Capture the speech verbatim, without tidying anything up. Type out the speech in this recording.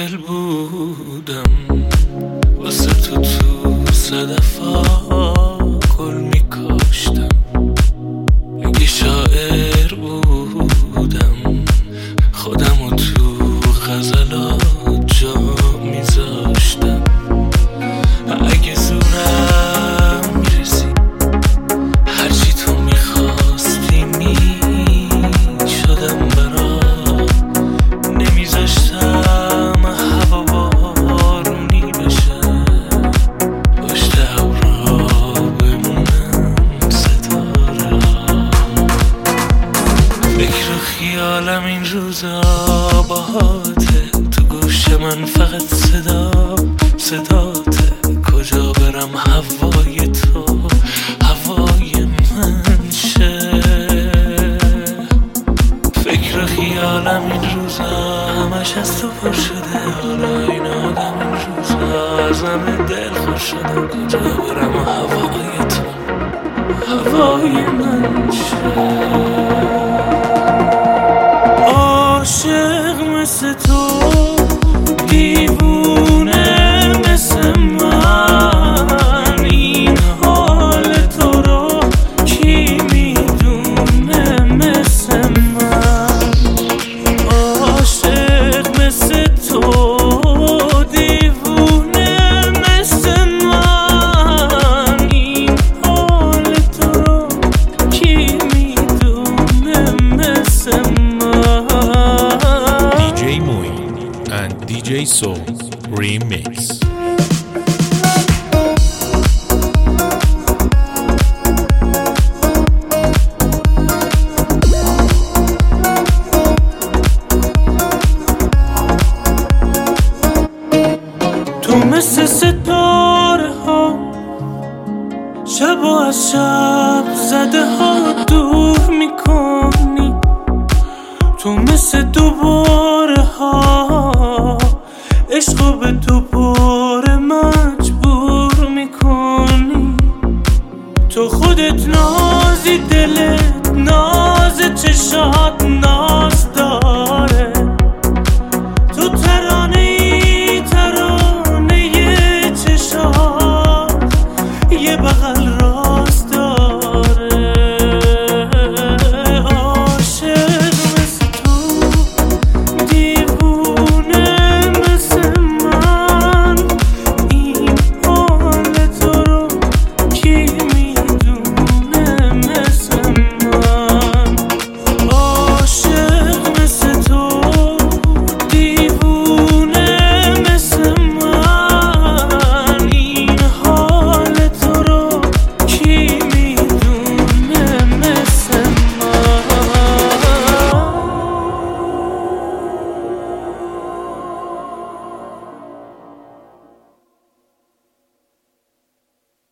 دل بودم واسه تو تو صدفا گل میکاشتم. اگه شاعر بودم خودمو تو غزلات جا میذاشتم. اگه زورم میرسید هرچی تو میخواستی میشدم برات. نمیذاشتم هوا بارونی بشه پشت ابرا بمونم ستاره. فکر و خیالم این روزا باهاته، تو گوش من فقط صدا صداته. کجا برم هوای تو هوای من شه. فکر و خیالم این روزا همش از تو پر شده. حالا این آدم این روزا ازم دل خوش شده. کجا برم هوای تو هوای من شه. عاشق مثل تو دیوونه مثل من، این حال تو رو کی میدونه مثل من. عاشق مثل تو دیوونه مثل من، این حال تو رو کی میدونه مثل من. دی جی Moin and دی جی Soul Remix. تو مثل ستاره ها شب و از شب زده ها دور میکنی. تو مثل دوباره